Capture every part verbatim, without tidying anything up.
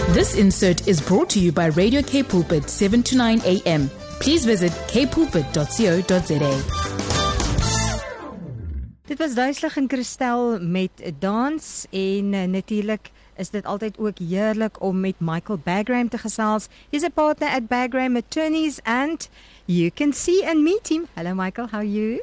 This insert is brought to you by Radio K Pulpit, seven to nine a.m. Please visit k pulpit dot co dot za. Dit was Duiselig en Christel met dans en uh, natuurlik is dit altyd ook heerlik om met Michael Bagram te gesels. He's a partner at Bagram Attorneys and you can see and meet him. Hello Michael, how are you?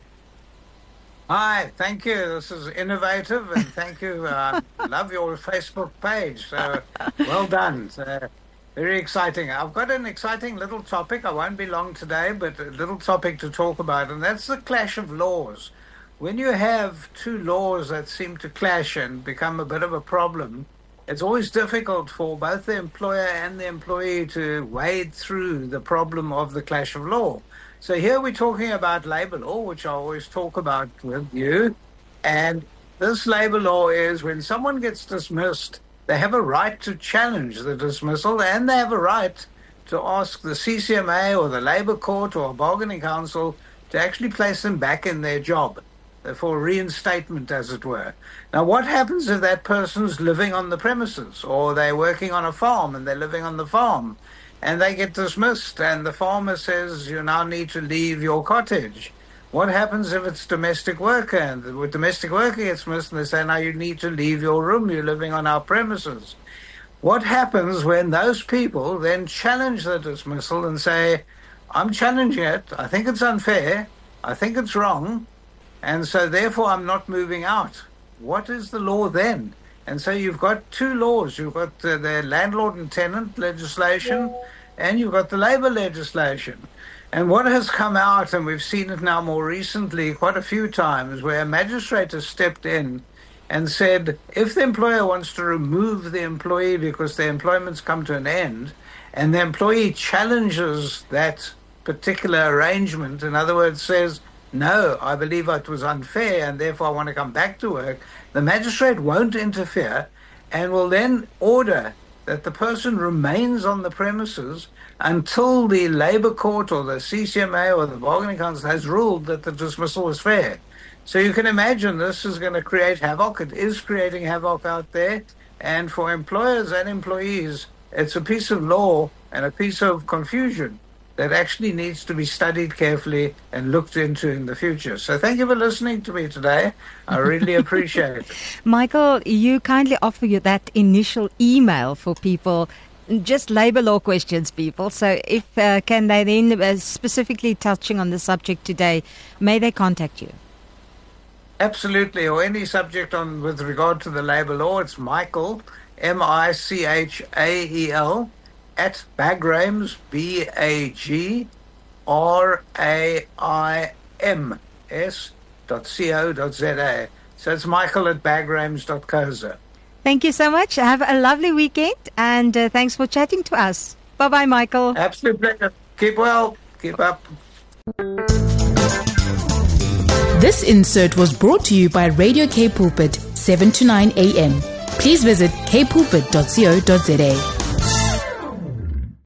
Hi, thank you. This is innovative and thank you. I uh, love your Facebook page. So well done. So, very exciting. I've got an exciting little topic. I won't be long today, but a little topic to talk about, and that's the clash of laws. When you have two laws that seem to clash and become a bit of a problem, it's always difficult for both the employer and the employee to wade through the problem of the clash of law. So here we're talking about labor law, which I always talk about with you. And this labor law is when someone gets dismissed, they have a right to challenge the dismissal, and they have a right to ask the C C M A or the labor court or a bargaining council to actually place them back in their job, for reinstatement, as it were. Now, what happens if that person's living on the premises, or they're working on a farm and they're living on the farm, and they get dismissed, and the farmer says, you now need to leave your cottage? What happens if it's domestic worker, and the domestic worker gets dismissed, and they say, now you need to leave your room, you're living on our premises? What happens when those people then challenge the dismissal and say, I'm challenging it, I think it's unfair, I think it's wrong, and so therefore I'm not moving out? What is the law then? And so you've got two laws. You've got uh, the landlord and tenant legislation, and you've got the labor legislation. And what has come out, and we've seen it now more recently quite a few times, where a magistrate has stepped in and said, if the employer wants to remove the employee because their employment's come to an end, and the employee challenges that particular arrangement, in other words, says, no, I believe it was unfair and therefore I want to come back to work, the magistrate won't interfere and will then order that the person remains on the premises until the labor court or the C C M A or the bargaining council has ruled that the dismissal was fair. So you can imagine this is going to create havoc. It is creating havoc out there. And for employers and employees, it's a piece of law and a piece of confusion that actually needs to be studied carefully and looked into in the future. So thank you for listening to me today. I really appreciate it. Michael, you kindly offer you that initial email for people, just labor law questions, people. So if uh, can they then, uh, specifically touching on the subject today, may they contact you? Absolutely, or any subject on with regard to the labor law. It's Michael, M I C H A E L, at Bagrams, B A G R A I M S dot C O dot Z A. So it's Michael at bagrams dot co dot za. Thank you so much. Have a lovely weekend, and uh, thanks for chatting to us. Bye-bye, Michael. Absolute pleasure. Keep well. Keep up. This insert was brought to you by Radio K Pulpit, seven to nine a.m. Please visit k pulpit dot co dot za.